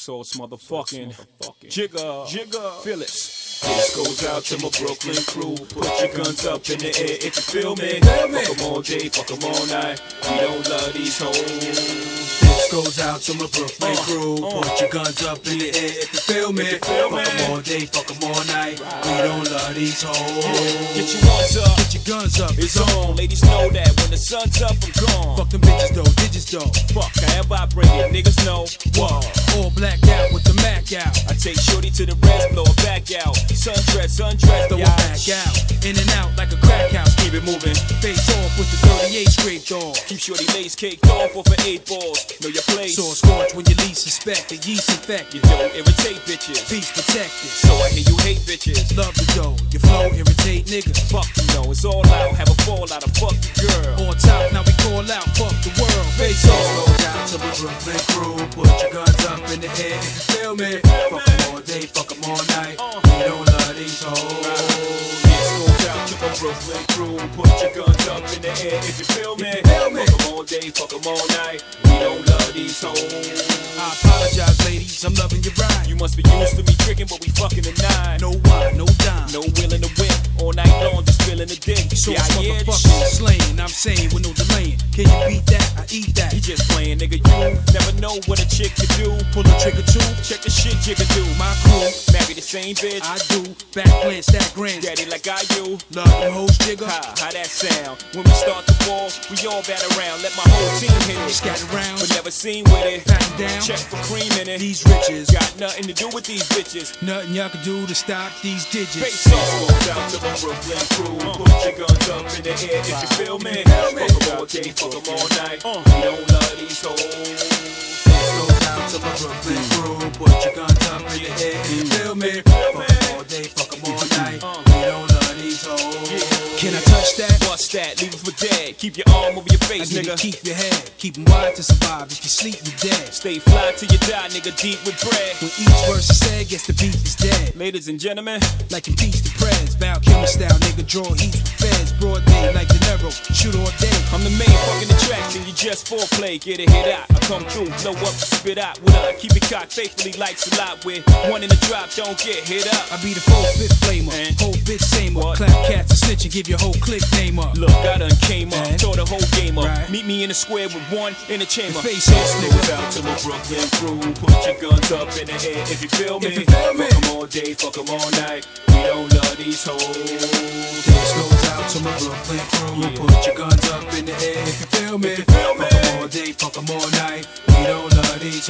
Sauce motherfucking Jigga Phyllis. This goes out to my Brooklyn crew. Put your guns up in the air if you feel me. Fuck 'em all day, fuck 'em all night. We don't love these hoes. This goes out to my Brooklyn crew. Put your guns up in the air if you feel me. Fuck 'em all day, fuck 'em all night. We don't love these hoes. Get your ones up, Get your guns up, it's on. Ladies know that when the sun's up, I'm gone. Fuck them bitches though, digits though. Fuck, however I bring it, niggas know. Whoa. All blacked out with the Mac out. I take shorty to the rest, blow her back out. Sundress, Throw it back out, in and out like a crack house. Keep it moving. Face off with the 38 scraped off. Keep shorty lace caked off for 8 balls. Know your place. Saw scorch when you least suspect the yeast infected. You don't irritate bitches. Peace protected. So I hear you hate bitches. Love the dough, your flow irritate niggas. Fuck you know, it's all out. Have a fall out of fuck the girl. On top, now we call out, fuck the world. Face off. Goes out to my Brooklyn crew. Put your guns up in the air if you feel me. Fuck 'em all day, fuck 'em all night. We don't love these hoes. This goes out to my Brooklyn crew. Put your guns up in the air if you feel me. Fuck 'em all day, fuck 'em all night. We don't love these hoes. I apologize, ladies, I'm loving your ride. You must be used to me tricking, but we fucking tonight. No wine, no dime. No willing to whip. All night long, just feeling the dick. So Yeah, I hear the motherfucking shit. slaying, I'm saying with no delaying. Can you beat that? I eat that. You just playing, nigga. You never know what a chick can do. Pull a trigger too. Check the shit Jigga do. My crew, Marry the same bitch. I do. Back plans, stack grand. Daddy like I you. Love them hoes, jigger. How that sound? When we start to ball, we all bat around. Let my whole team hit it. Scatter rounds. But never seen with it. Back down. Check for cream in it. These riches. Got nothing to do with these bitches. Nothing y'all can do to stop these digits. Face off, goes out to my Brooklyn crew. Put your guns up in the air if you feel me. Fuck 'em all day, fuck 'em all night. We don't love these hoes. This goes out to my Brooklyn crew. Put your guns up in the air if you feel me. Fuck 'em all day, fuck 'em all night. We don't love these hoes. Can I touch that? Bust that, leave it for dead. Keep your arm over your I face, need nigga. to keep your head. Keep 'em wide to survive. If you sleep, you dead. Stay fly till you die, nigga, deep with bread. When each verse is said, guess the beef is dead. Ladies and gentlemen, Like impeach the prez. Val Kilmer style, nigga, draw heats with feds. Broad day like De Niro, shoot all day. I'm the main fucking attraction. You just foreplay, get a hit out. I come through, blow up, spit out. What up? Keep it cocked faithfully like Salat with one in the drop, don't get hit up. I be the 4/5 flamer, And? whole bitch same up. What? Clap cats and snitch and give your whole clique name up. Look, I done came up, And? tore the whole game up. Right. Meet me in the square with one in the chamber. Face off, Goes nigga. out to my Brooklyn crew. Put your guns up in the air if you feel me. If you feel me. Fuck 'em all day, fuck 'em all night. We don't love these hoes. This goes out to my Brooklyn crew. Yeah. Put your guns up in the air if you feel me. If you feel me. Fuck 'em all day, fuck 'em all night. We don't love these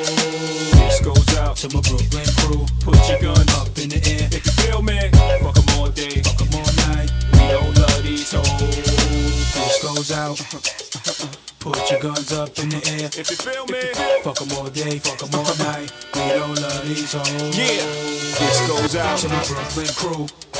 hoes. This goes out To my Brooklyn crew. Put your guns up Up in the air if you feel me. Fuck 'em all day, fuck 'em all night. we don't love these hoes. This goes out. Put your guns up in the air. If you feel me, Fuck 'em all day, fuck 'em all night. We don't love these hoes. yeah. This goes out To my Brooklyn crew.